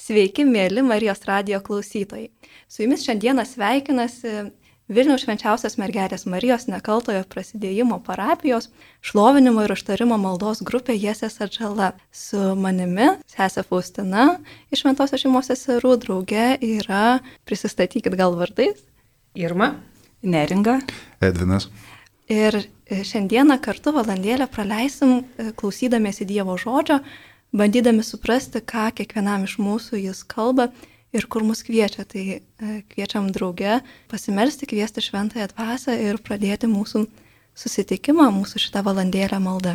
Sveiki, mėly Marijos radijo klausytojai. Su jumis šiandieną sveikinasi Vilniaus Švenčiausios Mergelės Marijos Nekaltojo Prasidėjimo parapijos šlovinimo ir užtarimo maldos grupė Jesės atžala. Su manimi, sesė Faustina, iš Šventosios šeimos seserų drauge yra, prisistatykit gal vardais. Irma. Neringa. Edvinas. Ir šiandieną kartu valandėlę praleisim klausydamiesi Dievo žodžio, bandydami suprasti, ką kiekvienam iš mūsų jis kalba ir kur mus kviečia. Tai kviečiam drauge pasimelsti, kviesti šventąją dvasią ir pradėti mūsų susitikimą, mūsų šitą valandėlę maldą.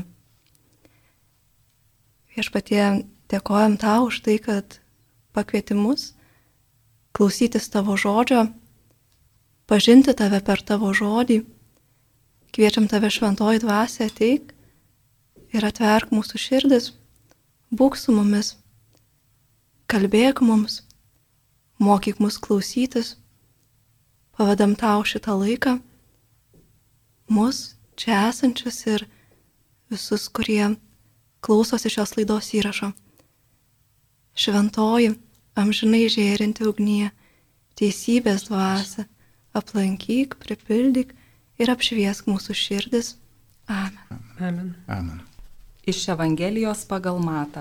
Viešpatie, dėkojam tau už tai, kad pakvieti mus klausytis tavo žodžio, pažinti tave per tavo žodį. Kviečiam tave šventoji dvasia, ateik ir atverk mūsų širdis. Būk su mumis, kalbėk mums, mokyk mus klausytis, pavadam tau šitą laiką, mus čia esančius ir visus, kurie klausosi šios laidos įrašo. Šventoji, amžinai žėrinti ugnyje, teisybės dvasia, aplankyk, pripildyk ir apšviesk mūsų širdis. Amen. Amen. Amen. Iš Evangelijos pagal Matą.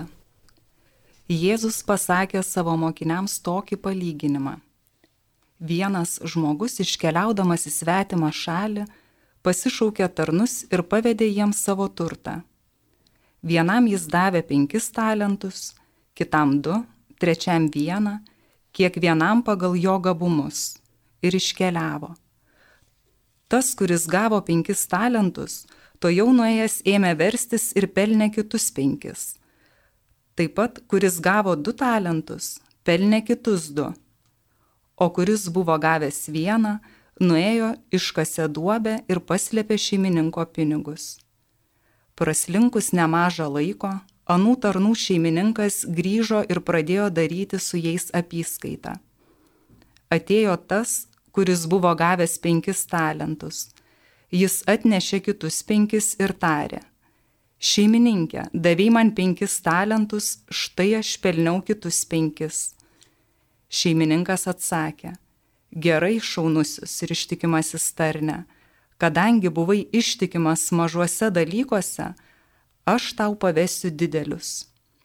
Jėzus pasakė savo mokiniams tokį palyginimą. Vienas žmogus, iškeliaudamas į svetimą šalį, pasišaukė tarnus ir pavedė jiems savo turtą. Vienam jis davė 5 talentus, kitam 2, trečiam 1, kiekvienam pagal jo gabumus, ir iškeliavo. Tas, kuris gavo 5 talentus, to jau nuėjęs ėmė verstis ir pelnė kitus 5. Taip pat, kuris gavo 2 talentus, pelnė kitus 2. O kuris buvo gavęs 1, nuėjo, iškasė duobę ir paslėpė šeimininko pinigus. Praslinkus nemažą laiko, anų tarnų šeimininkas grįžo ir pradėjo daryti su jais apyskaitą. Atėjo tas, kuris buvo gavęs 5 talentus. Jis atnešė kitus 5 ir tarė: šeimininkė, davei man 5 talentus, štai aš pelniau kitus 5. Šeimininkas atsakė: gerai, šaunusis ir ištikimasis tarne, kadangi buvai ištikimas mažuose dalykuose, aš tau pavesiu didelius.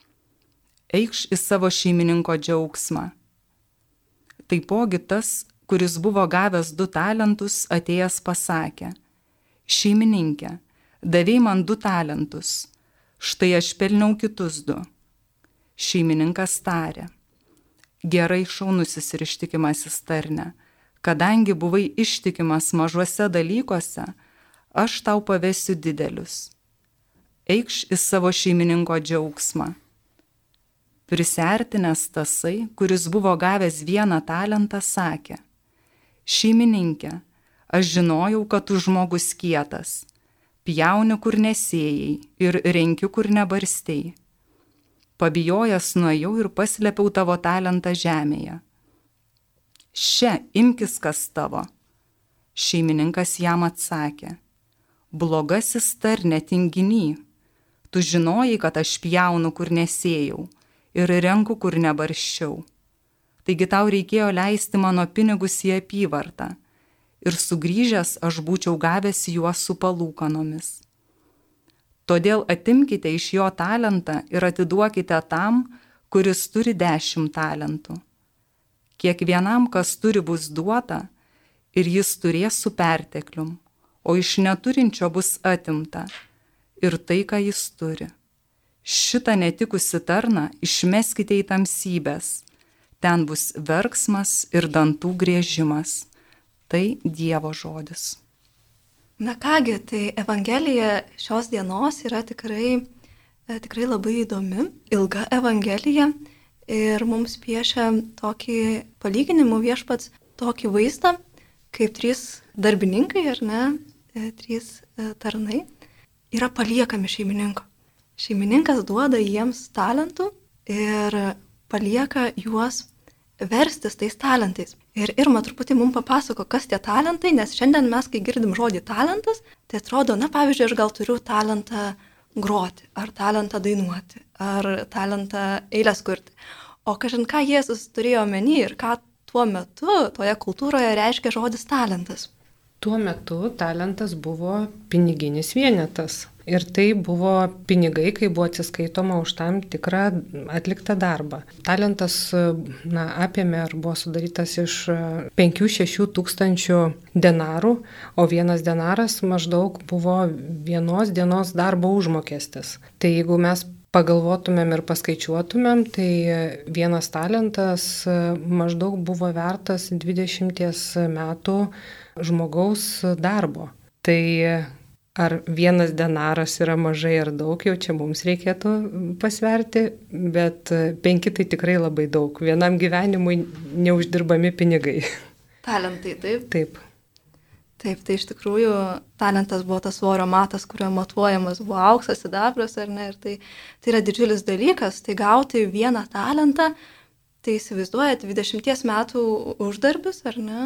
Eikš į savo šeimininko džiaugsmą. Taipogi tas, kuris buvo gavęs 2 talentus, atėjęs pasakė: šeimininkė, davei man 2 talentus, štai aš pelniau kitus 2. Šeimininkas tarė: gerai, šaunusis ir ištikimasis tarne, kadangi buvai ištikimas mažuose dalykuose, aš tau pavesiu didelius. Eikš į savo šeimininko džiaugsmą. Prisiartinęs tasai, kuris buvo gavęs 1 talentą, sakė: šeimininkė, aš žinojau, kad tu žmogus kietas, pjauni, kur nesėjai ir renki, kur nebarstei. Pabijojęs nuėjau ir paslėpiau tavo talentą žemėje. Še, imkis, kas tavo. Šeimininkas jam atsakė: blogasis tarne, tinginy, tu žinojai, kad aš pjaunu, kur nesėjau ir renku, kur nebarščiau. Taigi tau reikėjo leisti mano pinigus į apyvartą ir sugrįžęs aš būčiau gavęs juos su palūkanomis. Todėl atimkite iš jo talentą ir atiduokite tam, kuris turi 10 talentų. Kiekvienam, kas turi, bus duota ir jis turės su perteklium, o iš neturinčio bus atimta ir tai, ką jis turi. Šitą netikusi tarną išmeskite į tamsybės. Ten bus verksmas ir dantų griežimas. Tai Dievo žodis. Na kągi, tai Evangelija šios dienos yra tikrai labai įdomi, ilga Evangelija ir mums piešia tokį palyginimų viešpats, tokį vaizdą, kaip 3 darbininkai, ar ne, 3 tarnai, yra paliekami šeimininko. Šeimininkas duoda jiems talentų ir palieka juos verstis tais talentais. Ir Irma truputį mums papasako, kas tie talentai, nes šiandien mes, kai girdim žodį talentas, tai atrodo, na pavyzdžiui, aš gal turiu talentą groti, ar talentą dainuoti, ar talentą eilės kurti. O kažin ką Jėzus turėjo omeny ir ką tuo metu toje kultūroje reiškia žodis talentas? Tuo metu talentas buvo piniginis vienetas. Ir tai buvo pinigai, kai buvo atsiskaitoma už tam tikrą atliktą darbą. Talentas apėmė ar buvo sudarytas iš 5-6 tūkstančių denarų, o vienas denaras maždaug buvo vienos dienos darbo užmokestis. Tai jeigu mes pagalvotumėm ir paskaičiuotumėm, tai vienas talentas maždaug buvo vertas 20 metų žmogaus darbo. Tai ar vienas denaras yra mažai ar daug, jau čia mums reikėtų pasverti, bet 5 tai tikrai labai daug. Vienam gyvenimui neuždirbami pinigai. Talentai, taip? Taip. Taip, tai iš tikrųjų talentas buvo tas svorio matas, kuriuo matuojamas buvo auksas, sidabras, ar ne? Ir tai yra didžiulis dalykas. Tai gauti vieną talentą, tai įsivaizduojat 20 metų uždarbis, ar ne?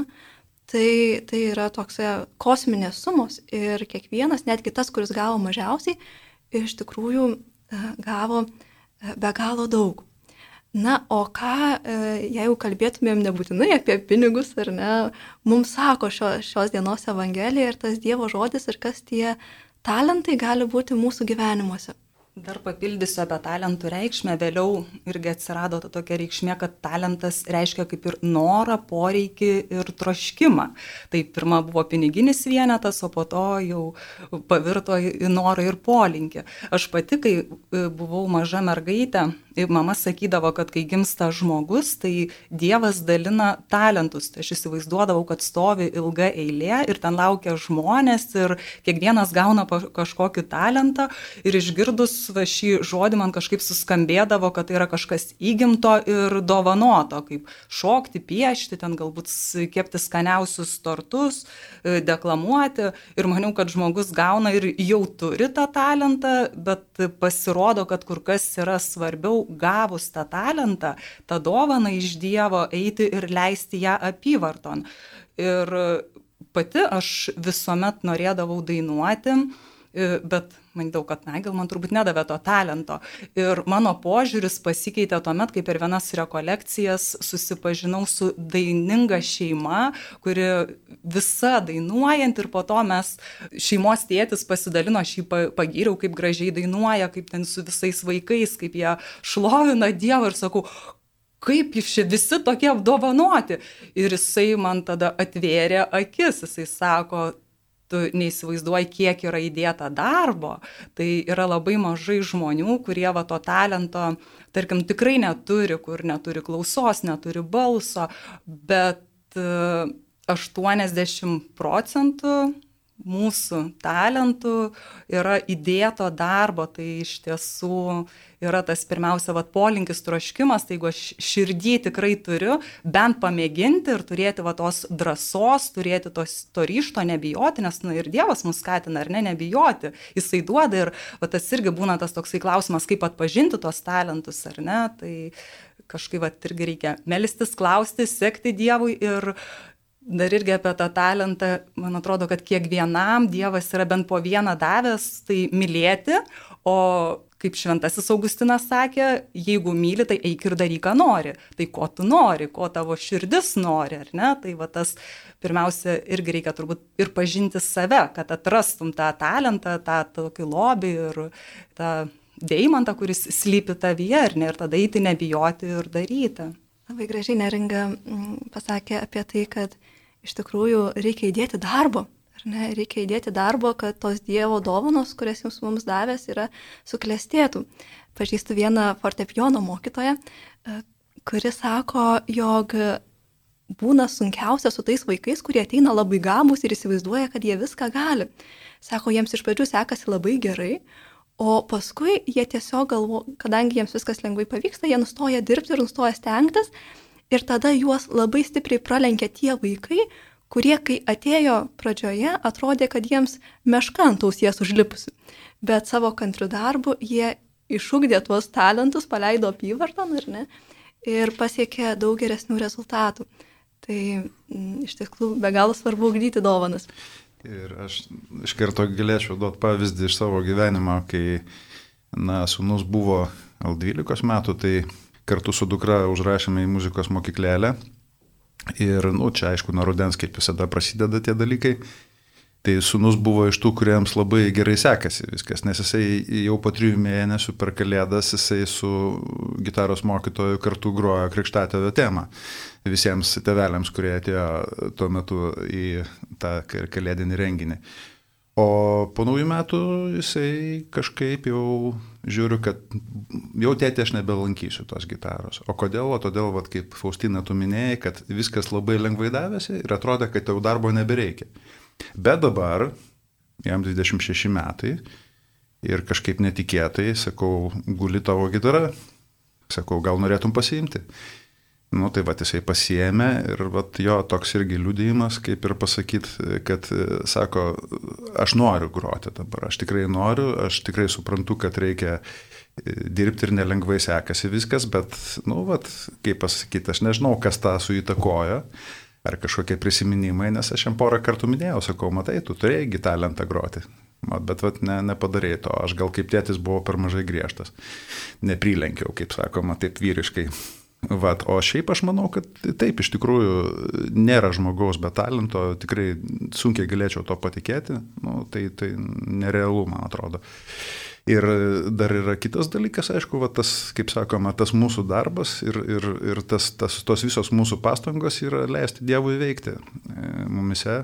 Tai yra toks kosminės sumos ir kiekvienas, netgi tas, kuris gavo mažiausiai, iš tikrųjų gavo be galo daug. Na, o ką, jeigu kalbėtumėm nebūtinai apie pinigus, ar ne, mums sako šios dienos Evangelija ir tas Dievo žodis ir kas tie talentai gali būti mūsų gyvenimuose. Dar papildysiu apie talentų reikšmę, vėliau irgi atsirado ta tokia reikšmė, kad talentas reiškia kaip ir norą, poreikį ir troškimą. Tai pirma buvo piniginis vienetas, o po to jau pavirto į norą ir polinkį. Aš pati, kai buvau maža mergaitė, mama sakydavo, kad kai gimsta žmogus, tai Dievas dalina talentus. Tai aš įsivaizduodavau, kad stovi ilga eilė ir ten laukia žmonės ir kiekvienas gauna kažkokį talentą ir išgirdus šį žodį man kažkaip suskambėdavo, kad tai yra kažkas įgimto ir dovanoto, kaip šokti, piešti, ten galbūt kepti skaniausius tortus, deklamuoti. Ir maniau, kad žmogus gauna ir jau turi tą talentą, bet pasirodo, kad kur kas yra svarbiau gavus tą talentą, tą dovaną iš Dievo eiti ir leisti ją apyvarton. Ir pati aš visuomet norėdavau dainuoti, bet manydavau, kad gal man turbūt nedavė to talento. Ir mano požiūris pasikeitė tuomet, kai per vienas rekolekcijas susipažinau su daininga šeima, kuri visa dainuojant ir po to mes, šeimos tėtis pasidalino, aš jį pagyriau, kaip gražiai dainuoja, kaip ten su visais vaikais, kaip jie šlovina Dievą ir sakau, kaip jūs čia visi tokie apdovanoti. Ir jisai man tada atvėrė akis, jisai sako, tu neįsivaizduoji, kiek yra įdėta darbo, tai yra labai mažai žmonių, kurie to talento, tarkim, tikrai neturi, kur neturi klausos, neturi balso, bet 80% mūsų talentų yra įdėto darbo, tai iš tiesų yra tas pirmiausia polinkis, troškimas, tai jeigu aš širdį tikrai turiu, bent pamėginti ir turėti tos drąsos, turėti to ryžto, nebijoti, nes ir Dievas mus skatina, ar ne, nebijoti, jisai duoda ir tas irgi būna tas toksai klausimas, kaip atpažinti tos talentus, ar ne, tai kažkaip irgi reikia melstis, klausti, sekti Dievui ir dar irgi apie tą talentą, man atrodo, kad kiekvienam Dievas yra bent po vieną davęs, tai mylėti, o kaip šventasis Augustinas sakė, jeigu myli, tai eik ir daryk, ką nori. Tai ko tu nori, ko tavo širdis nori, ar ne? Tai tas pirmiausia irgi reikia turbūt ir pažinti save, kad atrastum tą talentą, tą tokį lobį ir tą deimantą, kuris slypi tavyje, ar ne? Ir tada eiti, nebijoti ir daryti. Labai gražiai Neringa pasakė apie tai, kad iš tikrųjų reikia įdėti darbo, ar ne? Reikia įdėti darbo, kad tos Dievo dovanos, kurias jums mums davęs, yra suklestėtų. Pažįstu vieną fortepijono mokytoją, kuri sako, jog būna sunkiausia su tais vaikais, kurie ateina labai gabūs ir įsivaizduoja, kad jie viską gali. Sako, jiems iš pradžių sekasi labai gerai, o paskui jie tiesiog kadangi jiems viskas lengvai pavyksta, jie nustoja dirbti ir nustoja stengtis ir tada juos labai stipriai pralenkia tie vaikai, kurie, kai atėjo pradžioje, atrodė, kad jiems meška ant ausies užlipusi. Bet savo kantriu darbu jie išugdė tuos talentus, paleido apyvarton, ar ne, ir pasiekė daug geresnių rezultatų. Tai iš tikrųjų be galo svarbu ugdyti dovanas. Ir aš iš karto galėčiau duoti pavyzdį iš savo gyvenimo, kai sūnus buvo 12 metų, tai kartu su dukra užrašėme į muzikos mokyklėlę. Ir, čia aišku, nuo rudens, kaip visada, prasideda tie dalykai. Tai sūnus buvo iš tų, kuriems labai gerai sekasi viskas, nes jisai jau po 3 mėnesių per Kalėdas jisai su gitaros mokytoju kartu grojo Krikštatėvio temą visiems tėveliams, kurie atėjo tuo metu į tą kalėdinį renginį. O po naujų metų jisai kažkaip jau žiūriu, kad jau tėtė aš nebelankysiu tos gitaros. O kodėl? O todėl, kaip Faustina tu minėjai, kad viskas labai lengvai davėsi ir atrodė, kad jau darbo nebereikia. Bet dabar, jam 26 metai ir kažkaip netikėtai, sakau, guli tavo gitara, sakau, gal norėtum pasiimti. Tai jisai pasiėmė ir jo toks irgi liudijimas, kaip ir pasakyti, kad sako, aš noriu groti dabar, aš tikrai noriu, aš tikrai suprantu, kad reikia dirbti ir nelengvai sekasi viskas, bet, kaip pasakyti, aš nežinau, kas tą suįtakojo, ar kažkokie prisiminimai, nes aš jam porą kartų minėjau, sakau, matai, tu turėjai talentą groti. Bet nepadarėjai to, aš gal kaip tėtis buvau per mažai griežtas, neprilenkiau, kaip sakoma, taip vyriškai. O šiaip aš manau, kad taip, iš tikrųjų nėra žmogaus be talento, tikrai sunkiai galėčiau to patikėti, tai nerealu, man atrodo. Ir dar yra kitas dalykas, aišku, tas, kaip sakoma, tas mūsų darbas ir tos visos mūsų pastangos yra leisti Dievui veikti mumise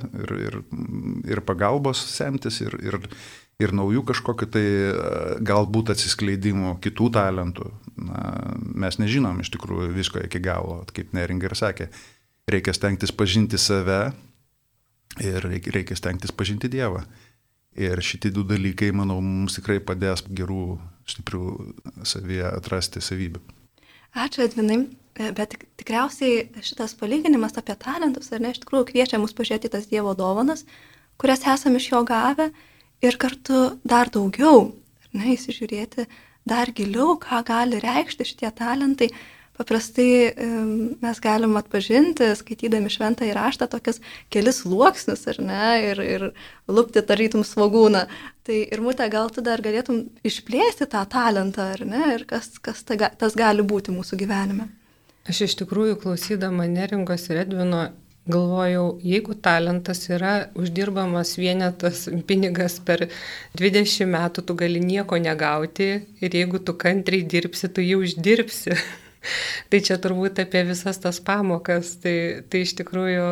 ir pagalbos semtis ir naujų kažkokiu tai galbūt atsiskleidimų kitų talentų. Mes nežinom iš tikrųjų visko iki galo, kaip Neringa ir sakė. Reikia stengtis pažinti save ir reikia stengtis pažinti Dievą. Ir šitie 2 dalykai, manau, mums tikrai padės gerų, stiprių savyje atrasti savybių. Ačiū, Edvinai. Bet tikriausiai šitas palyginimas apie talentus, ar ne, iš tikrųjų kviečia mus pažiūrėti tas Dievo dovanas, kurias esame iš jo gavę. Ir kartu dar daugiau, įsižiūrėti dar giliau, ką gali reikšti šitie talentai. Paprastai mes galim atpažinti, skaitydami šventąjį raštą, tokias kelis sluoksnius, ir lupti tarytum svogūną. Tai ir Mūte, gal tu dar galėtum išplėsti tą talentą, ir kas tas gali būti mūsų gyvenime? Aš iš tikrųjų, klausydama Neringos ir Edvino, galvojau, jeigu talentas yra uždirbamas vienetas pinigas per 20 metų, tu gali nieko negauti ir jeigu tu kantriai dirbsi, tu jį uždirbsi. Tai čia turbūt apie visas tas pamokas. Tai iš tikrųjų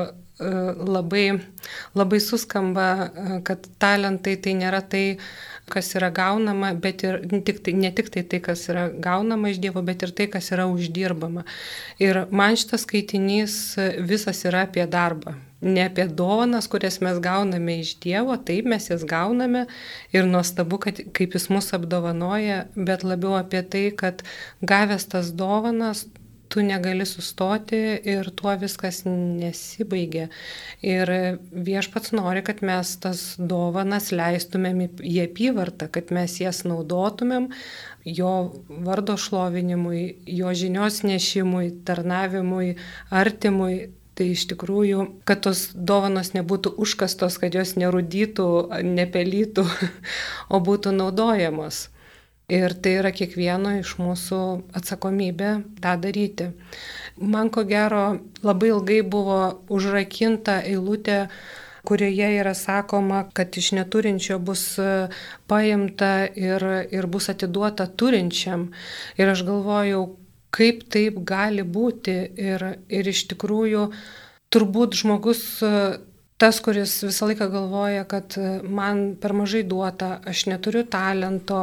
labai suskamba, kad talentai tai nėra tai, kas yra gaunama, bet ir ne tik tai, kas yra gaunama iš Dievo, bet ir tai, kas yra uždirbama. Ir man šitas skaitinys visas yra apie darbą. Ne apie dovanas, kurias mes gauname iš Dievo, taip mes jas gauname ir nuostabu, kad kaip jis mus apdovanoja, bet labiau apie tai, kad gavęs tas dovanas, tu negali sustoti ir tuo viskas nesibaigia. Ir Viešpats nori, kad mes tas dovanas leistumėm į apyvartą, kad mes jas naudotumėm jo vardo šlovinimui, jo žinios nešimui, tarnavimui, artimui. Tai iš tikrųjų, kad tos dovanos nebūtų užkastos, kad jos nerūdytų, nepelytų, o būtų naudojamos. Ir tai yra kiekvieno iš mūsų atsakomybė tą daryti. Man ko gero labai ilgai buvo užrakinta eilutė, kurioje yra sakoma, kad iš neturinčio bus paimta ir bus atiduota turinčiam. Ir aš galvojau, kaip taip gali būti ir iš tikrųjų turbūt žmogus, tas, kuris visą laiką galvoja, kad man per mažai duota, aš neturiu talento,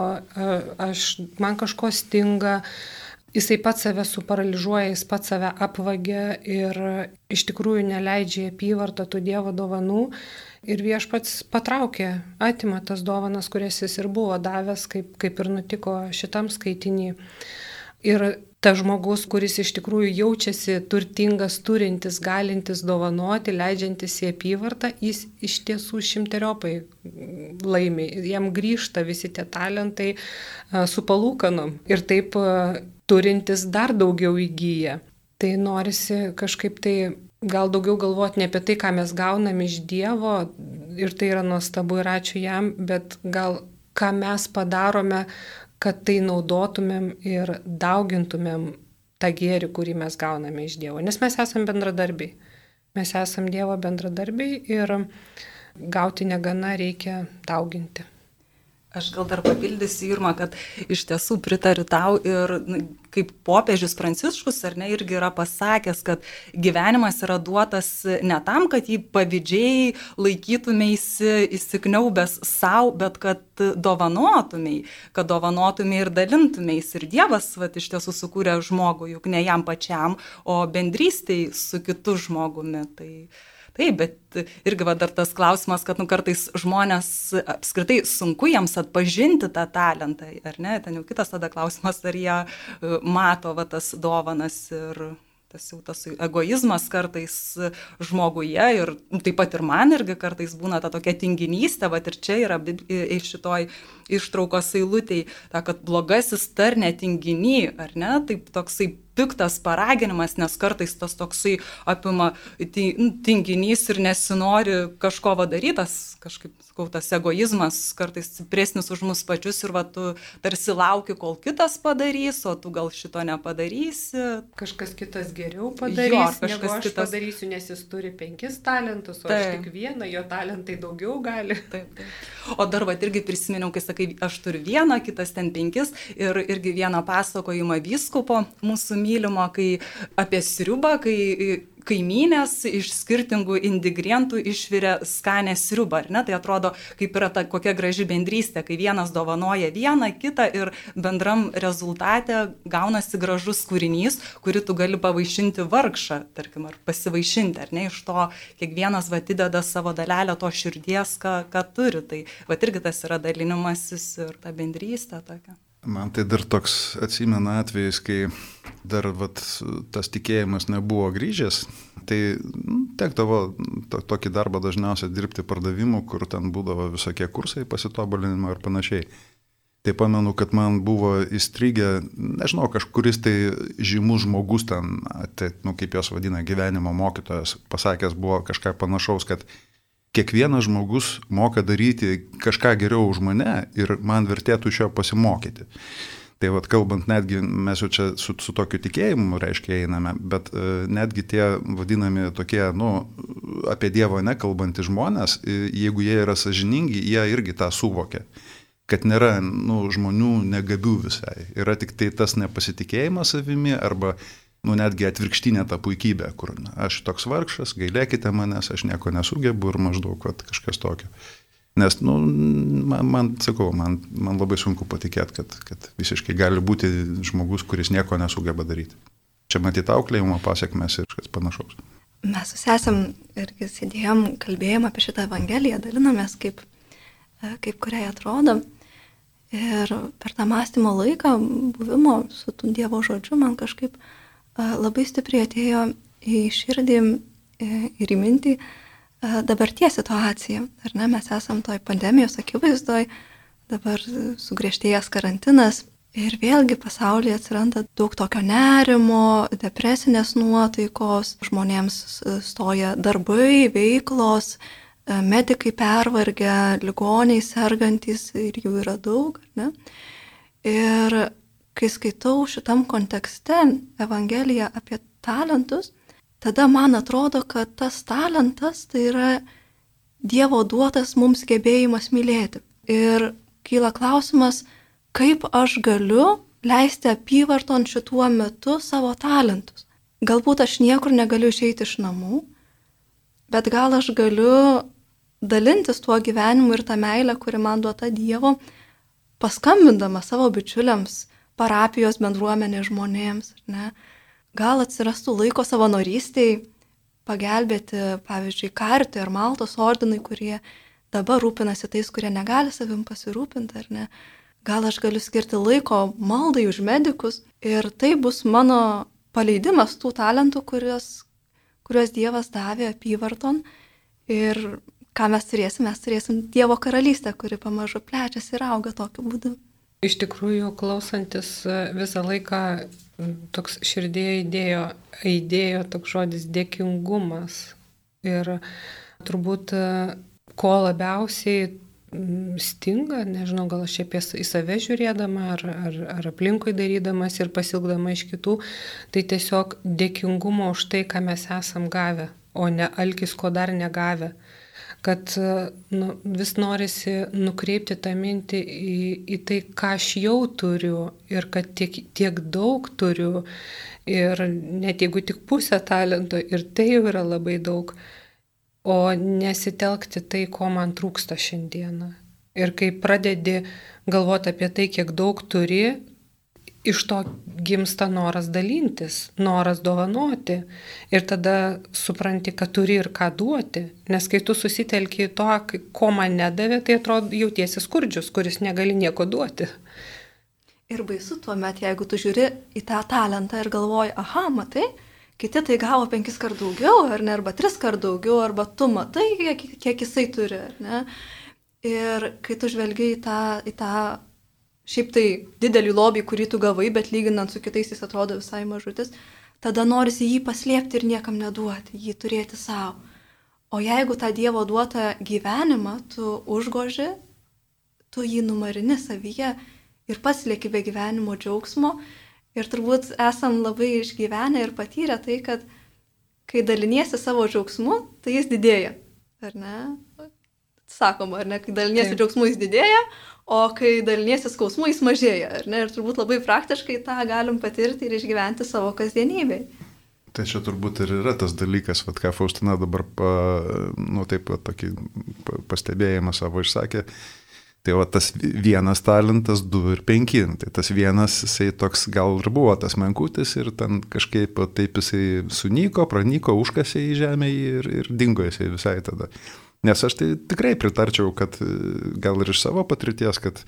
man kažko stinga, jisai pats save suparalyžuoja, jis pats save apvagia ir iš tikrųjų neleidžia apyvartą tų Dievo dovanų. Ir Viešpats patraukė, atima tas dovanas, kurias jis ir buvo davęs, kaip ir nutiko šitam skaitinį. Ir tas žmogus, kuris iš tikrųjų jaučiasi turtingas, turintis, galintis dovanoti, leidžiantis į apyvartą, jis iš tiesų 100-eriopai laimi. Jam grįžta visi tie talentai su palūkanom ir taip turintis dar daugiau įgyja. Tai norisi kažkaip tai gal daugiau galvoti ne apie tai, ką mes gauname iš Dievo ir tai yra nuostabu ir ačiū jam, bet gal ką mes padarome, kad tai naudotumėm ir daugintumėm tą gėrį, kurį mes gauname iš Dievo. Nes mes esame bendradarbiai. Mes esame Dievo bendradarbiai ir gauti negana, reikia dauginti. Aš gal dar papildysiu, Irma, kad iš tiesų pritariu tau ir kaip popiežius Pranciškus, ar ne, irgi yra pasakęs, kad gyvenimas yra duotas ne tam, kad jį pavydžiai laikytumėsi įsikniaubęs savo, bet kad dovanotumėj ir dalintumėis. Ir Dievas iš tiesų sukūrė žmogų, juk ne jam pačiam, o bendrystėj su kitu žmogumi. Taip, bet irgi dar tas klausimas, kad kartais žmonės apskritai sunku jiems atpažinti tą talentą, ar ne? Ten jau kitas tada klausimas, ar jie mato tas dovanas ir tas egoizmas kartais žmoguje ir taip pat ir man irgi kartais būna ta tokia tinginystė, ir čia yra šitoj ištraukos eilutėj, kad blogasis tarne tinginy, ar ne? Taip toksai piktas paraginimas, nes kartais tas toksai apima tinginys ir nesinori kažko darytas, kažkaip, tas egoizmas kartais stipresnis už mus pačius ir tu tarsi lauki, kol kitas padarys, o tu gal šito nepadarysi. Kažkas kitas geriau padarys, negu aš padarysiu, nes jis turi 5 talentus, o aš tik 1, jo talentai daugiau gali. Taip. O dar irgi prisiminiau, kai sakai, aš turiu 1, kitas ten 5 ir irgi vieną pasakojimą vyskupo mūsų mylimo, kai apie sriubą, kai kaimynės iš skirtingų ingredientų išvirė skanę sriubą, ar ne? Tai atrodo, kaip yra ta kokia graži bendrystė, kai vienas dovanoja vieną, kitą ir bendram rezultate gaunasi gražus kūrinys, kurį tu gali pavaišinti vargšą, tarkim, ar pasivaišinti, ar ne? Iš to kiekvienas atideda savo dalelę to širdies, ką turi. Tai irgi tas yra dalinimasis ir ta bendrystė tokia. Man tai dar toks atsimena atvejais, kai dar tas tikėjimas nebuvo grįžęs, tai tekdavo tokį darbą dažniausiai dirbti pardavimų, kur ten būdavo visokie kursai pasitobulinimo ir panašiai. Tai pamenu, kad man buvo įstrigę, nežinau, kažkuris tai žymus žmogus ten, kaip jos vadina, gyvenimo mokytojas, pasakęs buvo kažką panašaus, kad kiekvienas žmogus moka daryti kažką geriau už mane ir man vertėtų iš jo pasimokyti. Tai kalbant, netgi mes jau čia su tokiu tikėjimu, reiškia, einame, bet netgi tie vadinami tokie, apie Dievą nekalbantys žmonės, jeigu jie yra sąžiningi, jie irgi tą suvokia, kad nėra žmonių negabių visai. Yra tik tai tas nepasitikėjimas savimi arba netgi atvirkštinė ta puikybė, kur aš toks vargšas, gailėkite manęs, aš nieko nesugebu ir maždaug kažkas tokio. Nes, man labai sunku patikėti, kad visiškai gali būti žmogus, kuris nieko nesugeba daryti. Čia matyti auklėjimo pasiekmes ir kažkas panašaus. Mes su sesėm irgi sėdėjom, kalbėjom apie šitą Evangeliją, dalinomės, kaip kuriai atrodo. Ir per tą mąstymo laiką, buvimo su tų Dievo žodžiu, man kažkaip labai stipriai atėjo į širdį ir į mintį dabarties situacija. Ar ne, mes esam toj pandemijos akivaizdoj, dabar sugriežtėjęs karantinas ir vėlgi pasaulyje atsiranda daug tokio nerimo, depresinės nuotaikos, žmonėms stoja darbai, veiklos, medikai pervargę, ligoniai sergantys ir jų yra daug, ar ne? Ir kai skaitau šitam kontekste Evangeliją apie talentus, tada man atrodo, kad tas talentas tai yra Dievo duotas mums gebėjimas mylėti. Ir kyla klausimas, kaip aš galiu leisti apyvarton šituo metu savo talentus. Galbūt aš niekur negaliu išeiti iš namų, bet gal aš galiu dalintis tuo gyvenimu ir tą meilę, kuri man duota Dievo, paskambindama savo bičiuliams, parapijos bendruomenės žmonėms, ar ne? Gal atsirastų laiko savanorystėj pagelbėti, pavyzdžiui, Karitui ar Maltos ordinui, kurie dabar rūpinasi tais, kurie negali savim pasirūpinti, ar ne? Gal aš galiu skirti laiko maldai už medikus ir tai bus mano paleidimas tų talentų, kuriuos Dievas davė apyvarton. Ir ką mes turėsim Dievo karalystę, kuri pamažu plečiasi ir auga tokiu būdu. Iš tikrųjų, klausantis visą laiką toks širdėje įdėjo toks žodis dėkingumas. Ir turbūt ko labiausiai stinga, nežinau, gal aš apie į save žiūrėdama ar aplinkui darydamas ir pasilgdama iš kitų, tai tiesiog dėkingumo už tai, ką mes esam gavę, o ne alkis, ko dar negavę. Kad vis norisi nukreipti tą mintį į tai, ką aš jau turiu ir kad tiek daug turiu ir net jeigu tik pusę talento ir tai jau yra labai daug, o nesitelkti tai, ko man trūksta šiandieną. Ir kai pradedi galvoti apie tai, kiek daug turi, iš to gimsta noras dalintis, noras dovanoti. Ir tada supranti, kad turi ir ką duoti. Nes kai tu susitelki to, ko man nedavė, tai atrodo jautiesi skurdžius, kuris negali nieko duoti. Ir baisu tuomet, jeigu tu žiūri į tą talentą ir galvoji, aha, matai, kiti tai gavo 5 kart daugiau, ar ne, arba 3 kart daugiau, arba tu matai, kiek jisai turi, ar ne. Ir kai tu žvelgi į tą šiaip tai didelį lobį, kurį tu gavai, bet lyginant su kitais jis atrodo visai mažutis, tada norisi jį paslėpti ir niekam neduoti, jį turėti savo. O jeigu tą Dievo duotą gyvenimą tu užgoži, tu jį numarini savyje ir pasilieki be gyvenimo džiaugsmo. Ir turbūt esam labai išgyvenę ir patyrę tai, kad kai daliniesi savo džiaugsmu, tai jis didėja. Ar ne? Sakoma, ar ne? Kai daliniesi džiaugsmu, jis didėja, o kai daliniesi skausmu, jis mažėja. Ar ne? Ir turbūt labai praktiškai tą galim patirti ir išgyventi savo kasdienybėj. Tai čia turbūt ir yra tas dalykas, vat, ką Faustina dabar tokį pastebėjimą savo išsakė. Tai va tas vienas talentas, 2 ir 5. Tai tas vienas, jisai toks gal ir buvo tas menkutis ir ten kažkaip taip jisai sunyko, pranyko, užkasė į žemę ir dingo jisai visai tada. Nes aš tai tikrai pritarčiau, kad gal ir iš savo patirties, kad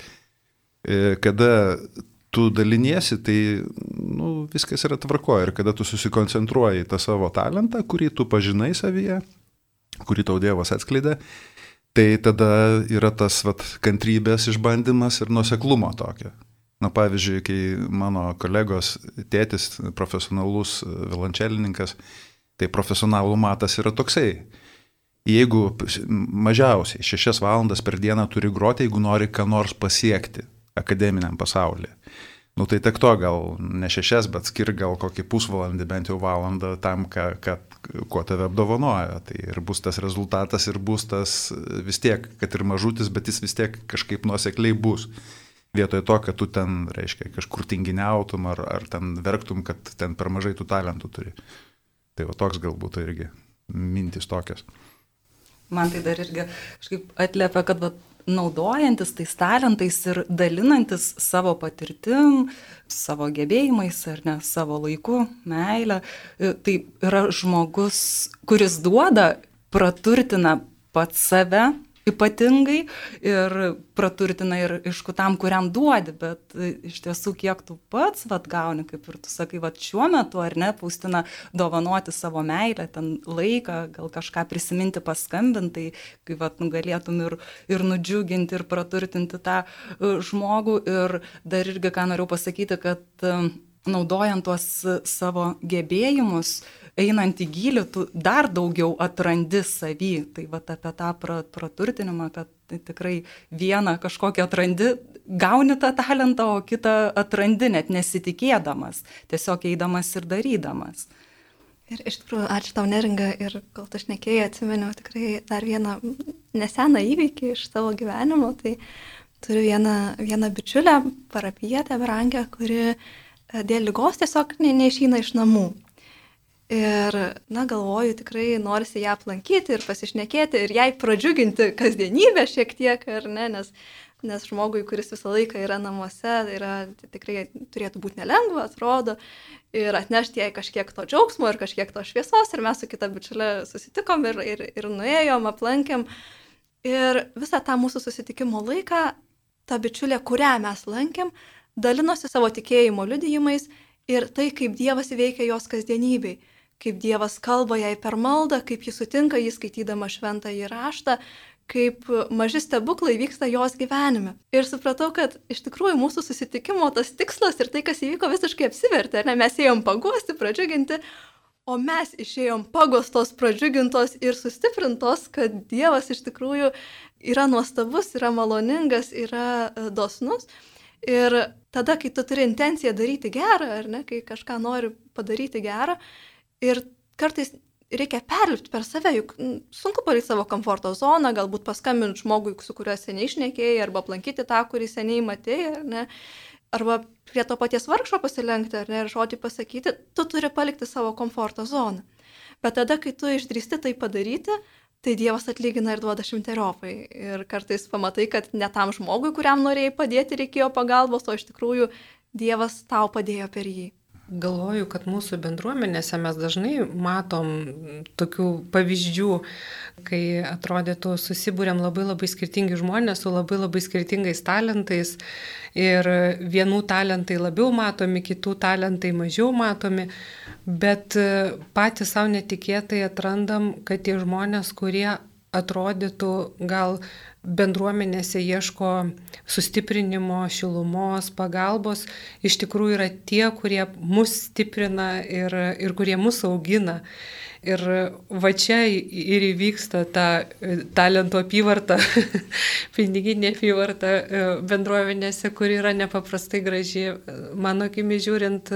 kada tu daliniesi, tai viskas yra tvarkoje ir kada tu susikoncentruoji į tą savo talentą, kurį tu pažinai savyje, kurį tau Dievas atskleidė, tai tada yra tas kantrybės išbandymas ir nuoseklumo tokio. Pavyzdžiui, kai mano kolegos tėtis, profesionalus violončelininkas, tai profesionalų matas yra toksai. Jeigu mažiausiai 6 valandas per dieną turi groti, jeigu nori ką nors pasiekti akademiniam pasaulyje. Tai tiek to gal ne 6, bet skir gal kokį pusvalandį, bent jau valandą tam, kuo tave apdovanoja. Tai ir bus tas rezultatas, ir bus tas vis tiek, kad ir mažutis, bet jis vis tiek kažkaip nuosekliai bus. Vietoj to, kad tu ten, reiškia, kažkur tinginiautum ar ten verktum, kad ten per mažai tų talentų turi. Tai toks galbūt irgi mintis tokias. Man tai dar irgi kažkaip atliepia, kad naudojantis tais talentais ir dalinantis savo patirtim, savo gebėjimais ar ne, savo laiku, meilę, tai yra žmogus, kuris duoda, praturtina pats save ypatingai ir praturtina ir aišku tam, kuriam duodi, bet iš tiesų kiek tu pats gauni, kaip ir tu sakai, šiuo metu, ar ne, Faustina, dovanoti savo meilę, ten laiką, gal kažką prisiminti, paskambinti, kai galėtum ir nudžiuginti, ir praturtinti tą žmogų. Ir dar irgi, ką noriu pasakyti, kad naudojant tuos savo gebėjimus, einant į gylį, tu dar daugiau atrandi savį. Tai apie tą praturtinimą, kad tikrai vieną kažkokį atrandi, gauni tą talentą, o kitą atrandi net nesitikėdamas, tiesiog eidamas ir darydamas. Ir iš tikrųjų, ačiū tau, Neringa, ir kol tu šnekėjai, atsiminiau tikrai dar vieną neseną įvykį iš savo gyvenimo. Tai turiu vieną bičiulę, parapijietę, brangią, kuri dėl ligos tiesiog neišeina iš namų. Ir, galvoju, tikrai norisi ją aplankyti ir pasišnekėti ir jai pradžiuginti kasdienybę šiek tiek, ar ne, nes žmogui, kuris visą laiką yra namuose, tikrai turėtų būti nelengva, atrodo, ir atnešti jai kažkiek to džiaugsmo ir kažkiek to šviesos. Ir mes su kita bičiulė susitikom ir nuėjom, aplankėm. Ir visą tą mūsų susitikimo laiką, ta bičiulė, kurią mes lankėm, dalinosi savo tikėjimo liudijimais ir tai, kaip Dievas veikia jos kasdienybei. Kaip Dievas kalba jai per maldą, kaip jis sutinka jį skaitydama šventąjį raštą, kaip maži stebuklai vyksta jos gyvenime. Ir supratau, kad iš tikrųjų mūsų susitikimo tas tikslas ir tai, kas įvyko, visiškai apsivertė. Mes ėjom paguosti, pradžiuginti, o mes išėjom pagostos, pradžiugintos ir sustiprintos, kad Dievas iš tikrųjų yra nuostabus, yra maloningas, yra dosnus. Ir tada, kai tu turi intenciją daryti gerą, ar ne, kai kažką nori padaryti gerą, ir kartais reikia perlipti per save, juk sunku palikti savo komforto zoną, galbūt paskambinti žmogui, su kuriuo seniai šnekėjai, arba aplankyti tą, kurį seniai matėjai, ar ne, arba prie to paties vargšo pasilenkti, ar ne, ir žodį pasakyti, tu turi palikti savo komforto zoną. Bet tada, kai tu išdrįsti tai padaryti, tai Dievas atlygina ir duoda šimteriopai. Ir kartais pamatai, kad ne tam žmogui, kuriam norėjai padėti, reikėjo pagalbos, o iš tikrųjų Dievas tau padėjo per jį. Galvoju, kad mūsų bendruomenėse mes dažnai matom tokių pavyzdžių, kai atrodytų susibūrėm labai skirtingi žmonės su labai skirtingais talentais ir vienų talentai labiau matomi, kitų talentai mažiau matomi, bet patys savo netikėtai atrandam, kad tie žmonės, kurie atrodytų gal bendruomenėse ieško sustiprinimo, šilumos, pagalbos, iš tikrųjų yra tie, kurie mus stiprina ir kurie mus augina. Ir va čia ir įvyksta ta talentų apyvarta, piniginė apyvarta bendruomenėse, kuri yra nepaprastai graži, mano akimi žiūrint,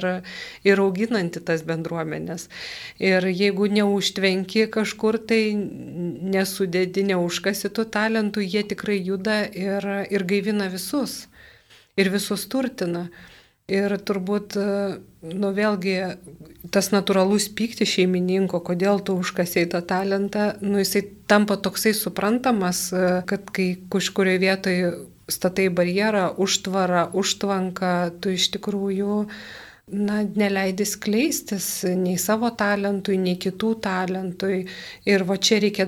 ir auginanti tas bendruomenės. Ir jeigu neužtvenki kažkur, tai nesudedi, neužkasi tų talentų, jie tikrai juda ir gaivina visus. Ir visus turtina. Ir turbūt, vėlgi, tas natūralus pyktis šeimininko, kodėl tu užkasiai tą talentą, jisai tampa toksai suprantamas, kad kai kažkurioje vietoje statai barjerą, užtvarą, užtvanką, tu iš tikrųjų neleidi skleistis nei savo talentui, nei kitų talentui. Ir va čia reikia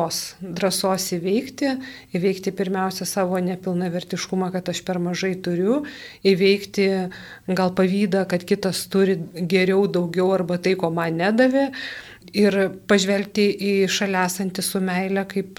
drąsos įveikti pirmiausia savo nepilnavertiškumą, kad aš per mažai turiu, įveikti gal pavydą, kad kitas turi geriau, daugiau arba tai, ko man nedavė. Ir pažvelgti į šalia esantį su meile, kaip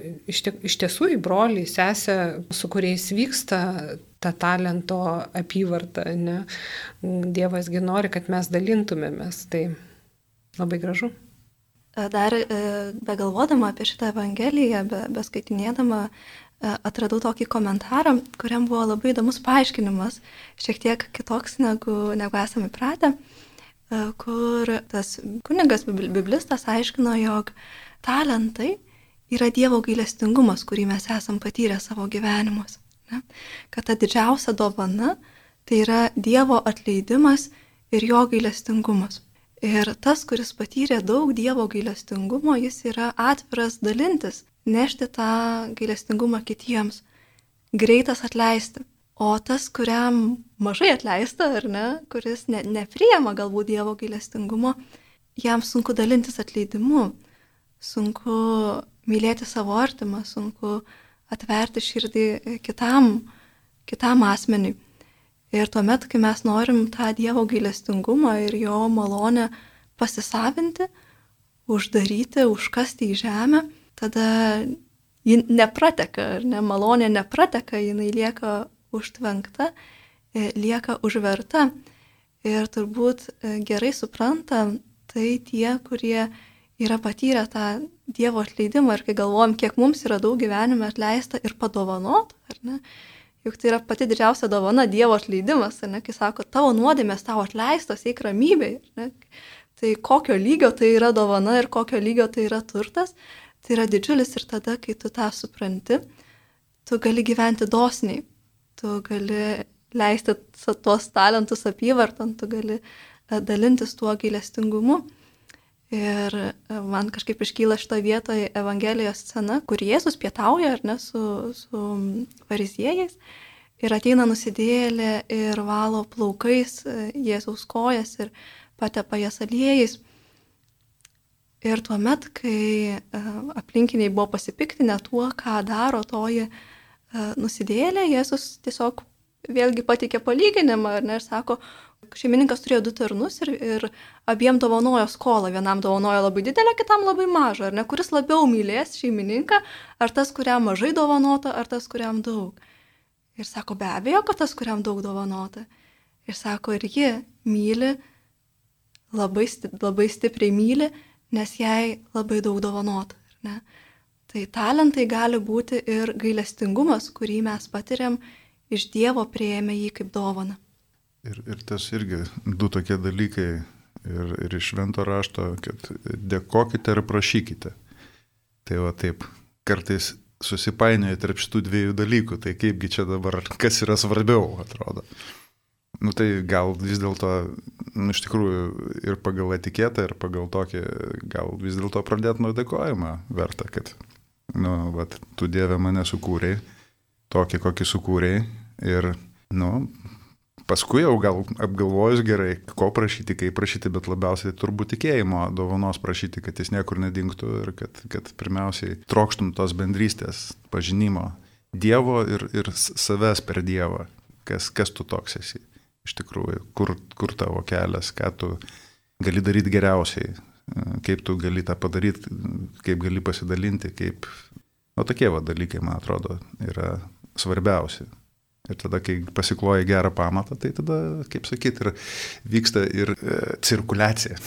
iš tiesų į brolį, sesę, su kuriais vyksta ta talento apyvarta. Ne? Dievasgi nori, kad mes dalintumėmės. Tai labai gražu. Dar begalvodama apie šitą Evangeliją, beskaitinėdama, atradau tokį komentarą, kuriam buvo labai įdomus paaiškinimas, šiek tiek kitoks negu esame įpratę, kur tas kunigas biblistas aiškino, jog talentai yra Dievo gailestingumas, kurį mes esam patyrę savo gyvenimuose. Ne? Kad ta didžiausia dovana tai yra Dievo atleidimas ir jo gailestingumas. Ir tas, kuris patyrė daug Dievo gailestingumo, jis yra atviras dalintis, nešti tą gailestingumą kitiems, greitas atleisti. O tas, kuriam mažai atleista, ar ne, kuris nepriima galbūt Dievo gailestingumo, jam sunku dalintis atleidimu, sunku mylėti savo artimą, sunku atverti širdį kitam asmeniui. Ir tuomet, kai mes norim tą Dievo gailestingumą ir jo malonę pasisavinti, uždaryti, užkasti į žemę, tada ji neprateka, ar ne, malonė neprateka, jinai lieka užtvenkta, lieka užverta. Ir turbūt gerai supranta tai tie, kurie yra patyrę tą Dievo atleidimą, ir kai galvojam, kiek mums yra daug gyvenime atleista ir padovanot, ar ne? Juk tai yra pati didžiausia dovana Dievo atleidimas, ar ne? Kai sako, tavo nuodėmės tau atleistos, eik ramybėj, ar ne? Tai kokio lygio tai yra dovana ir kokio lygio tai yra turtas, tai yra didžiulis. Ir tada, kai tu tą supranti, tu gali gyventi dosniai, tu gali leisti tuos talentus apyvartant, tu gali dalintis tuo gailestingumu. Ir man kažkaip iškyla šitą vietoje Evangelijos scena, kur Jėzus pietauja, ar ne, su fariziejais, ir ateina nusidėjėlė ir valo plaukais Jėzaus kojas ir patepa jas aliejais. Ir tuomet, kai aplinkiniai buvo pasipiktinę tuo, ką daro toji nusidėjėlė, Jėzus tiesiog vėlgi pateikė palyginimą, ar ne, ir sako, šeimininkas turėjo 2 tarnus ir abiem dovanojo skolą. Vienam dovanojo labai didelę, kitam labai mažą, ar ne, kuris labiau mylės šeimininką, ar tas, kuriam mažai dovanota, ar tas, kuriam daug. Ir sako, be abejo, kad tas, kuriam daug dovanota. Ir sako, ir ji myli, labai stipriai myli, nes jai labai daug dovanota. Ar ne? Tai talentai gali būti ir gailestingumas, kurį mes patiriam iš Dievo priėmę jį kaip dovaną. Ir tas irgi du tokie dalykai ir iš švento rašto, kad dėkokite ir prašykite. Tai va taip, kartais susipainioja tarp šitų dviejų dalykų, tai kaipgi čia dabar, kas yra svarbiau, atrodo. Nu tai gal vis dėlto, iš tikrųjų, ir pagal etiketą, ir pagal tokį, gal vis dėlto pradėti nuo dėkojimo verta, kad, vat, tu Dieve mane sukūrei, tokį, kokį sukūrei, ir, paskui jau gal apgalvojus gerai, ko prašyti, kaip prašyti, bet labiausiai turbūt tikėjimo dovanos prašyti, kad jis niekur nedingtų ir kad pirmiausiai trokštum tos bendrystės, pažinimo Dievo ir savęs per Dievą. Kas tu toks esi iš tikrųjų, kur tavo kelias, ką tu gali daryti geriausiai, kaip tu gali tą padaryti, kaip gali pasidalinti, kaip... tokie dalykai, man atrodo, yra svarbiausi. Ir tada, kai pasikloja gerą pamatą, tai tada, kaip sakyti, ir vyksta ir cirkuliacija.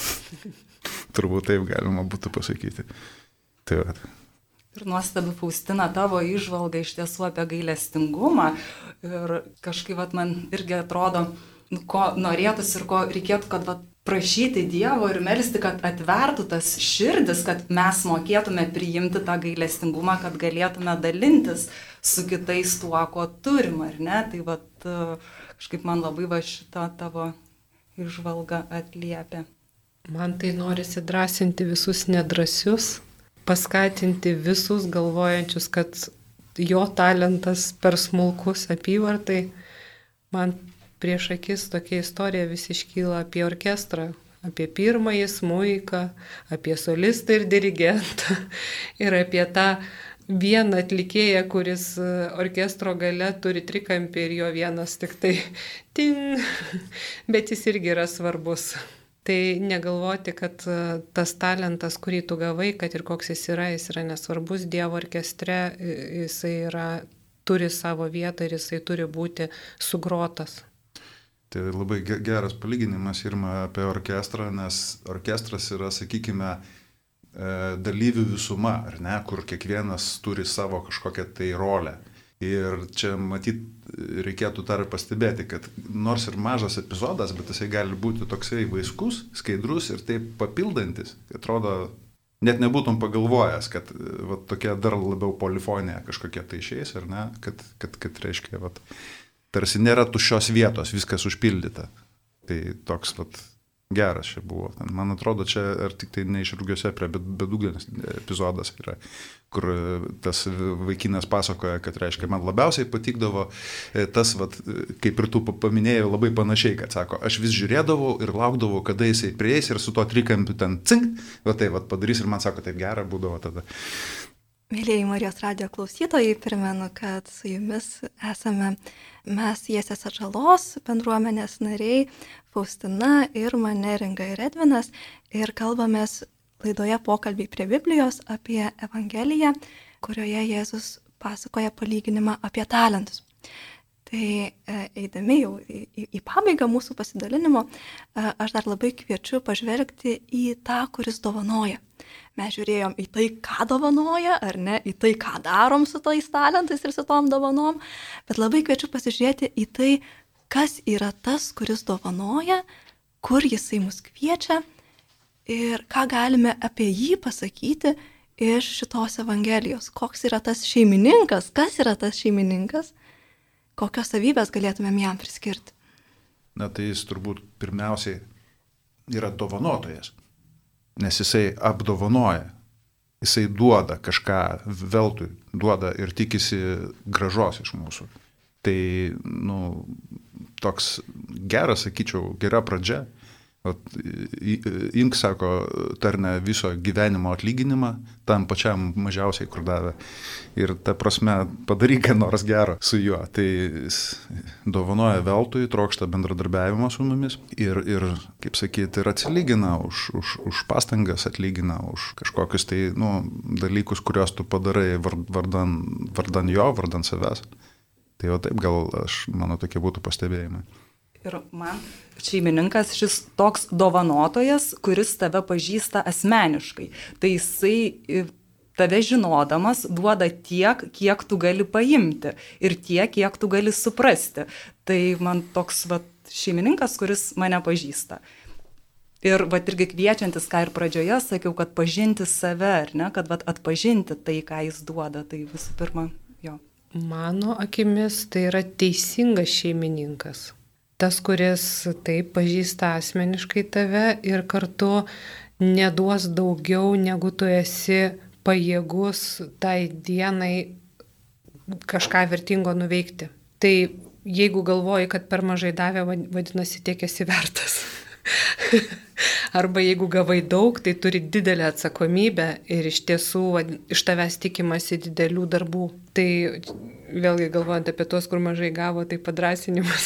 Turbūt taip galima būtų pasakyti. Tai va. Ir nuostabi, Faustina, tavo įžvalga iš tiesų apie gailestingumą. Ir kažkaip man irgi atrodo, ko norėtųsi ir ko reikėtų, kad prašyti Dievo ir melsti, kad atvertų tas širdis, kad mes mokėtume priimti tą gailestingumą, kad galėtume dalintis su kitais tuo, ko turim, ar ne? Tai kažkaip man labai šitą tavo įžvalgą atliepia. Man tai norisi drąsinti visus nedrasius, paskatinti visus galvojančius, kad jo talentas per smulkus apyvartai. Man prieš akis tokia istorija vis iškyla apie orkestrą, apie pirmąjį smuiką, apie solistą ir dirigentą ir apie tą vieną atlikėją, kuris orkestro gale turi trikampį ir jo vienas tik tai tin, bet jis irgi yra svarbus. Tai negalvoti, kad tas talentas, kurį tu gavai, kad ir koks jis yra nesvarbus Dievo orkestre, jisai turi savo vietą ir jisai turi būti sugrotas. Tai labai geras palyginimas Irma apie orkestrą, nes orkestras yra, sakykime, dalyvių visuma, ar ne, kur kiekvienas turi savo kažkokią tai rolę. Ir čia matyt reikėtų dar pastebėti, kad nors ir mažas epizodas, bet jisai gali būti toksai vaiskus, skaidrus ir taip papildantis. Atrodo, net nebūtum pagalvojęs, kad tokia dar labiau polifonija kažkokia tai išeis, ar ne, kad reiškia, tarsi nėra tuščios vietos, viskas užpildyta. Tai toks geras čia buvo. Man atrodo, čia ar tik tai ne iš Rugiuose prie Bedugnės epizodas yra, kur tas vaikinas pasakoja, kad reiškia, man labiausiai patikdavo tas, kaip ir tu paminėjai, labai panašiai, kad sako, aš vis žiūrėdavau ir laukdavau, kada jisai prieis ir su tuo trikampiu ten cink, padarys ir man sako, taip gera būdavo tada. Mėlėjai Marijos radijo klausytojai, primenu, kad su jumis esame mes Jiesės Atžalos bendruomenės nariai Faustina, Irma, Neringa ir Edvinas ir kalbamės laidoje Pokalbiai prie Biblijos apie Evangeliją, kurioje Jėzus pasakoja palyginimą apie talentus. Tai eidami jau į pabaigą mūsų pasidalinimo, aš dar labai kviečiu pažvelgti į tą, kuris dovanoja. Mes žiūrėjom į tai, ką dovanoja, ar ne, į tai, ką darom su tais talentais ir su tom dovanom, bet labai kviečiu pasižiūrėti į tai, kas yra tas, kuris dovanoja, kur jisai mus kviečia ir ką galime apie jį pasakyti iš šitos Evangelijos. Koks yra tas šeimininkas, kas yra tas šeimininkas, kokios savybės galėtumėm jam priskirti. Na tai jis turbūt pirmiausiai yra dovanotojas. Nes jisai apdovanoja, jisai duoda kažką veltui, duoda ir tikisi gražos iš mūsų. Tai, toks geras, sakyčiau, gera pradžia. Imk, sako, tarne viso gyvenimo atlyginimą, tam pačiam mažiausiai, kur davė. Ir ta prasme, padaryk ką nors gero su juo. Tai jis dovanoja veltui, trokšta bendradarbiavimo su mumis ir kaip sakyti, ir atsilygina už pastangas, atlygina už kažkokius tai dalykus, kuriuos tu padarai vardan jo, vardan savęs. Tai jau taip, gal mano tokie būtų pastebėjimai. Ir man šeimininkas šis toks dovanotojas, kuris tave pažįsta asmeniškai. Tai jisai tave žinodamas duoda tiek, kiek tu gali paimti ir tiek, kiek tu gali suprasti. Tai man toks šeimininkas, kuris mane pažįsta. Ir irgi kviečiantis, ką ir pradžioje sakiau, kad pažinti save, ar ne, kad atpažinti tai, ką jis duoda, tai visų pirma, jo. Mano akimis tai yra teisingas šeimininkas. Tas, kuris taip pažįsta asmeniškai tave ir kartu neduos daugiau, negu tu esi pajėgus tai dienai kažką vertingo nuveikti. Tai jeigu galvoji, kad per mažai davė, vadinasi, tiek esi vertas. Arba jeigu gavai daug, tai turi didelę atsakomybę ir iš tiesų iš tavęs tikimasi didelių darbų. Tai vėlgi galvojant apie tuos, kur mažai gavo, tai padrąsinimas.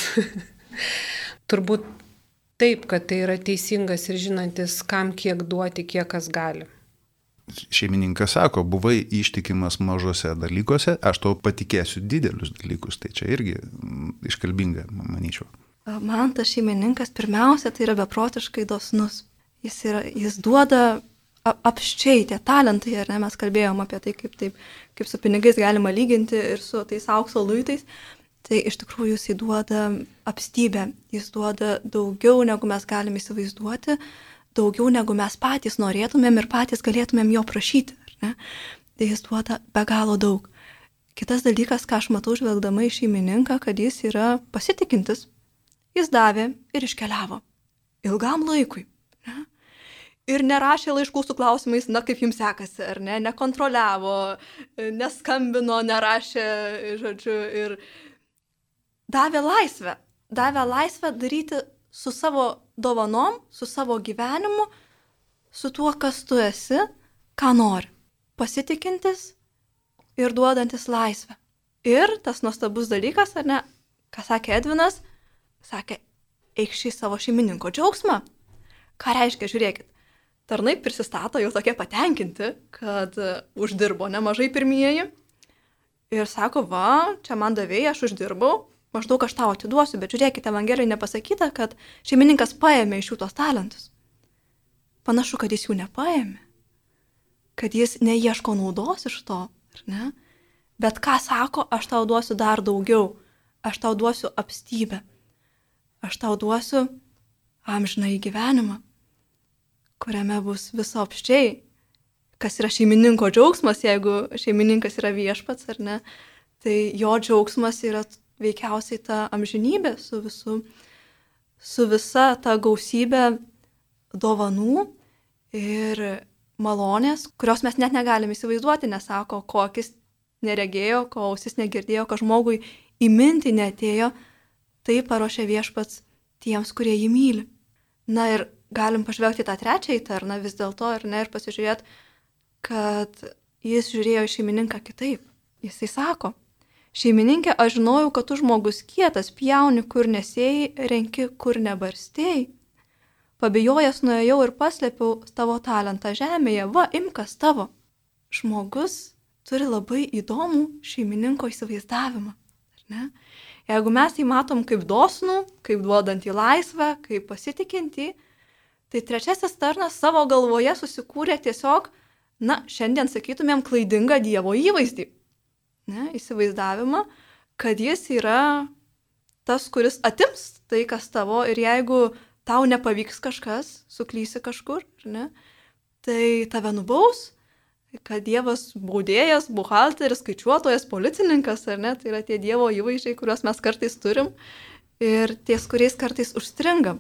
Turbūt taip, kad tai yra teisingas ir žinantis, kam kiek duoti, kiek kas gali. Šeimininkas sako, buvai ištikimas mažose dalykuose, aš tau patikėsiu didelius dalykus. Tai čia irgi iškalbinga, manyčiau. Man tas šeimininkas pirmiausia tai yra beprotiškai dosnus. Jis duoda apščiai tie talentai, ar ne, mes kalbėjom apie tai, kaip su pinigais galima lyginti ir su tais aukso luitais. Tai iš tikrųjų jis duoda apstybę, jis duoda daugiau, negu mes galime įsivaizduoti, daugiau, negu mes patys norėtumėm ir patys galėtumėm jo prašyti. Ar ne? Tai jis duoda be galo daug. Kitas dalykas, ką aš matau žvelgdama į šeimininką, kad jis yra pasitikintis. Jis davė ir iškeliavo. Ilgam laikui. Ne? Ir nerašė laiškų su klausimais, na kaip jums sekasi, ar ne, nekontroliavo, neskambino, nerašė, žodžiu, ir davė laisvę daryti su savo dovanom, su savo gyvenimu, su tuo, kas tu esi, ką nori. Pasitikintis ir duodantis laisvę. Ir tas nuostabus dalykas, ar ne, ką sakė Edvinas, sakė, eik šį savo šeimininko džiaugsmą. Ką reiškia, žiūrėkit, tarnai prisistato jau tokie patenkinti, kad uždirbo nemažai pirmieji. Ir sako, va, čia man davėjai, aš uždirbau, maždaug aš tau atiduosiu, bet žiūrėkite, Evangelijoje nepasakyta, kad šeimininkas paėmė iš jų tos talentus. Panašu, kad jis jų nepaėmė, kad jis neieško naudos iš to, ar ne? Bet ką sako, aš tau duosiu dar daugiau, aš tau duosiu apstybę, aš tau duosiu amžinąjį gyvenimą, kuriame bus viso apščiai, kas yra šeimininko džiaugsmas, jeigu šeimininkas yra viešpats, ar ne, tai jo džiaugsmas yra veikiausiai ta amžinybė su visa ta gausybė dovanų ir malonės, kurios mes net negalime įsivaizduoti, nes sako, ko akis neregėjo, ko ausis negirdėjo, ko žmogui į mintį neatėjo, tai paruošė viešpats tiems, kurie jį myli. Na ir galim pažvelgti tą trečiąjį tarną vis dėlto ir pasižiūrėti, kad jis žiūrėjo šeimininką kitaip. Jisai sako, šeimininkė, aš žinojau, kad tu žmogus kietas, pjauni, kur nesėjai, renki, kur nebarstėjai. Pabijojęs nuėjau ir paslėpiau tavo talentą žemėje, va, imkas tavo. Žmogus turi labai įdomų šeimininko įsivaizdavimą. Ar ne? Jeigu mes jį matom kaip dosnų, kaip duodantį laisvę, kaip pasitikintį, tai trečiasis tarnas savo galvoje susikūrė tiesiog, na, šiandien sakytumėm, klaidingą Dievo įvaizdį. Ne, įsivaizdavimą, kad jis yra tas, kuris atims tai, kas tavo, ir jeigu tau nepavyks kažkas, suklysi kažkur, ne, tai tave nubaus, kad Dievas baudėjas, buhalteris, skaičiuotojas, policininkas, ar ne, tai yra tie Dievo įvaizdžiai, kuriuos mes kartais turim ir ties kuriais kartais užstringam.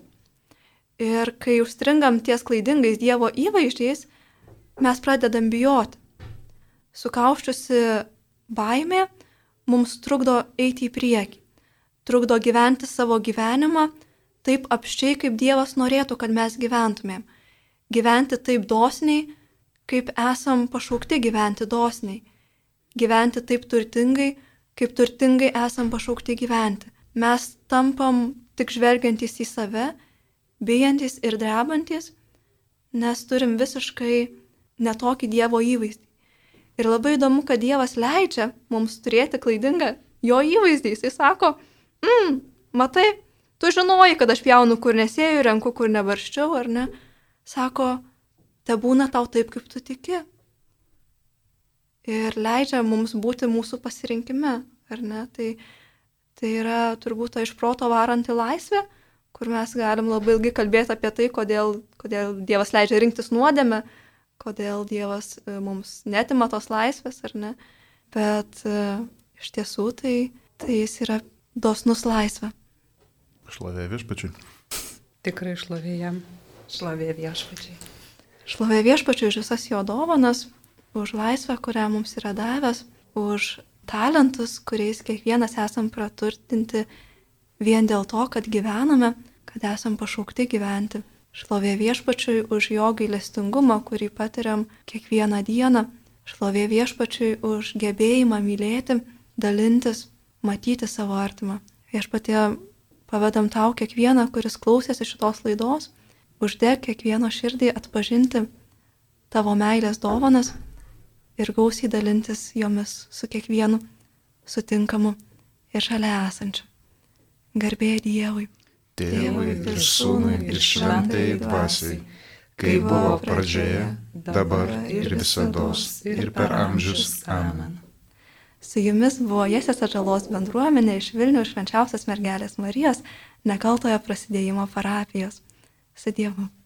Ir kai užstringam ties klaidingais Dievo įvaizdžiais, mes pradedam bijoti. Sukauščiusi baimė mums trukdo eiti į priekį, trukdo gyventi savo gyvenimą taip apščiai, kaip Dievas norėtų, kad mes gyventumėm. Gyventi taip dosniai, kaip esam pašaukti gyventi dosniai. Gyventi taip turtingai, kaip turtingai esam pašaukti gyventi. Mes tampam tik žvelgiantys į save, bijantis ir drebantis, nes turim visiškai netokį Dievo įvaizdį. Ir labai įdomu, kad Dievas leidžia mums turėti klaidingą jo įvaizdį. Jisai sako, matai, tu žinoji, kad aš pjaunu, kur nesėjau, renku, kur nebarščiau, ar ne? Sako, te būna tau taip, kaip tu tiki. ir leidžia mums būti mūsų pasirinkime, ar ne? Tai yra turbūt ta iš proto varanti laisvė, kur mes galim labai ilgai kalbėti apie tai, kodėl Dievas leidžia rinktis nuodėmę, kodėl Dievas mums netima tos laisvės, ar ne? Bet iš tiesų tai jis yra dosnus laisvė. Šlovė viešpačiui. Tikrai šlovė jam. Šlovė viešpačiui. Šlovė viešpačiui už visas jo dovanas, už laisvę, kurią mums yra davęs, už talentus, kuriais kiekvienas esam praturtinti vien dėl to, kad gyvename, kad esam pašaukti gyventi. Šlovė viešpačiui už jo gailestingumą, kurį patiriam kiekvieną dieną. Šlovė viešpačiui už gebėjimą mylėti, dalintis, matyti savo artimą. Viešpatie, pavedam tau kiekvieną, kuris klausėsi šitos laidos, uždek kiekvieno širdį atpažinti tavo meilės dovanas ir gausiai dalintis jomis su kiekvienu sutinkamu ir šalia esančiu. Garbė Dievui. Tėvui ir Sūnui ir Šventajai Dvasiai, kai buvo pradžioje, dabar ir visados ir per amžius. Amen. Su jumis buvo Jesės atžalos bendruomenė iš Vilniaus Švenčiausios Mergelės Marijos nekaltojo prasidėjimo parapijos. Su Dievu.